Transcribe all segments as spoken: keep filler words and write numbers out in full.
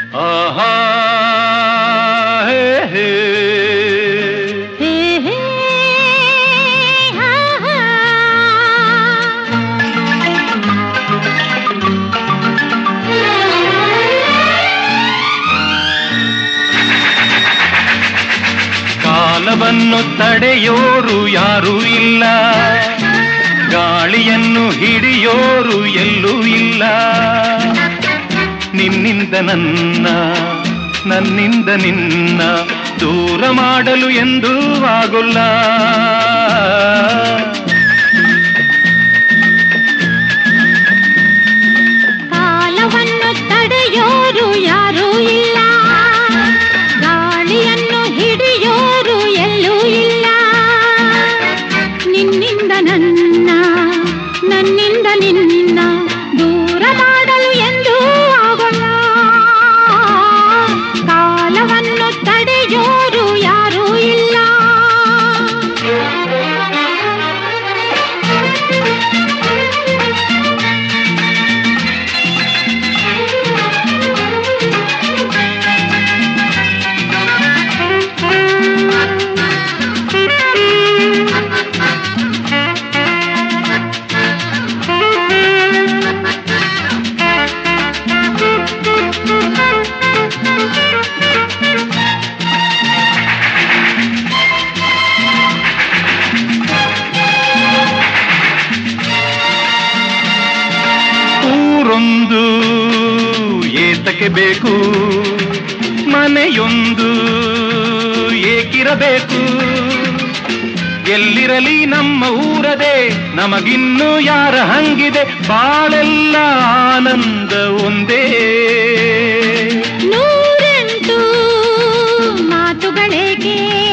ಆಹಾ ಹೇ ಹೇ ಹೇ ಹೇ ಹಾ ಹಾ. ಕಾಲವನ್ನು ತಡೆಯೋರು ಯಾರೂ ಇಲ್ಲ, ಗಾಳಿಯನ್ನು ಹಿಡಿಯೋರು ಎಲ್ಲೂ ಇಲ್ಲ. ನಿನ್ನಿಂದ ನನ್ನ, ನನ್ನಿಂದ ನಿನ್ನ ದೂರ ಮಾಡಲು ಎಂದೂ ಆಗುಲ್ಲ. ಕಾಲವನ್ನು ತಡೆಯೋರು ಯಾರೂ ಇಲ್ಲ, ಗಾಳಿಯನ್ನು ಹಿಡಿಯೋರು ಎಲ್ಲೂ ಇಲ್ಲ. ನಿನ್ನಿಂದ ನನ್ನ, ನನ್ನಿಂದ ನಿನ್ನ ದೂರ ಮಾಡಲು ಎಂದೂ ಆಗೋಲ್ಲ. ಕಾಲವನ್ನು ತಡೆಯೋರು ಯಾರೂ ಇಲ್ಲ. ಊರೊಂದು ಏತಕ್ಕೆ ಬೇಕು, ಮನೆಯೊಂದು ಏಕಿರಬೇಕು. ಎಲ್ಲಿರಲಿ ನಮ್ಮ ಊರದೇ, ನಮಗಿನ್ನು ಯಾರ ಹಂಗಿದೆ. ಬಾಳೆಲ್ಲ ಆನಂದ ಒಂದೇ. ನೂರೆಂಟು ಮಾತುಗಳೇಕೆ,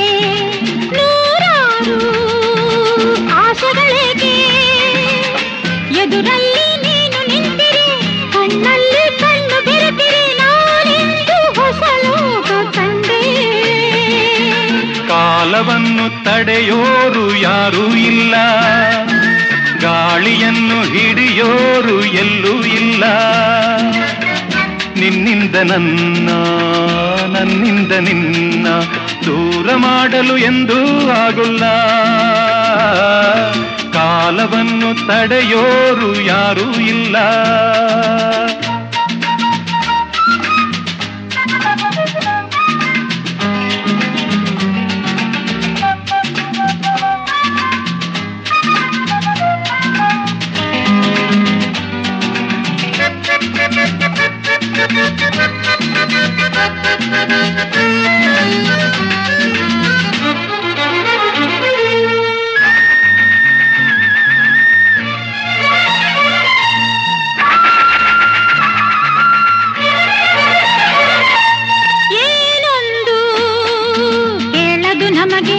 ನೂರಾರು ಆಸೆಗಳೇಕೆ. ಎದುರಲ್ಲಿ ನೀನು ನಿಂತಿರಿ, ಕಣ್ಣಲ್ಲಿ ಕಣ್ಣು ಬೆರೆತಿರಿ. ನಾನಿಂದು ಹೊಸ ಲೋಕ ಕಂಡೆ. ಕಾಲವನ್ನು ತಡೆಯೋರು ಯಾರೂ ಇಲ್ಲ, ಗಾಳಿಯನ್ನು ಹಿಡಿಯೋರು ಎಲ್ಲೂ ಇಲ್ಲ. ನಿನ್ನಿಂದ ನನ್ನ, ನನ್ನಿಂದ ನಿನ್ನ ದೂರ ಮಾಡಲು ಎಂದೂ ಆಗುಲ್ಲ. ಕಾಲವನ್ನು ತಡೆಯೋರು ಯಾರೂ ಇಲ್ಲ. ಏನೊಂದು ಕೇಳದು ನಮಗೆ,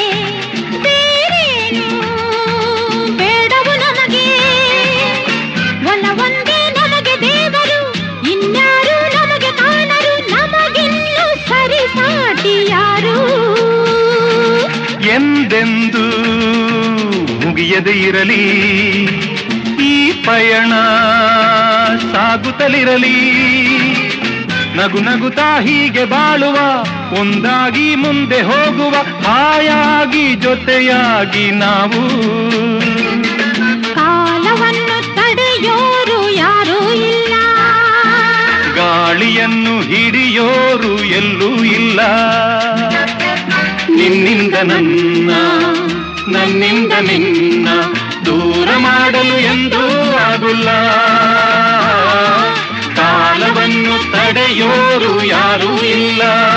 ಬೇರೇನು ಬೇಡವು ನಮಗೆ. ಒಲವೊಂದೇ ನಮಗೆ ದೇವರು, ಇನ್ಯಾರು ನಮಗೆ ಕಾಣರು. ನಮಗಿನ್ನು ಸರಿಸಾಟಿ ಯಾರು. ಎಂದೆಂದು ಮುಗಿಯದೇ ಇರಲಿ ಈ ಪಯಣ, ಸಾಗುತ್ತಲಿರಲಿ. ನಗು ನಗುತ್ತಾ ಹೀಗೆ ಬಾಳುವ, ಒಂದಾಗಿ ಮುಂದೆ ಹೋಗುವ. ಹಾಯಾಗಿ ಜೊತೆಯಾಗಿ ನಾವು. ಕಾಲವನ್ನು ತಡೆಯೋರು ಯಾರೂ ಇಲ್ಲ, ಗಾಳಿಯನ್ನು ಹಿಡಿಯೋರು ಎಲ್ಲೂ ಇಲ್ಲ. ನಿನ್ನಿಂದ ನನ್ನ, ನನ್ನಿಂದ ನಿನ್ನ ದೂರ ಮಾಡಲು ಎಂದೂ ಆಗುಲ್ಲ. ಕಾಲವನ್ನು ತಡೆಯೋರು ಯಾರೂ ಇಲ್ಲ.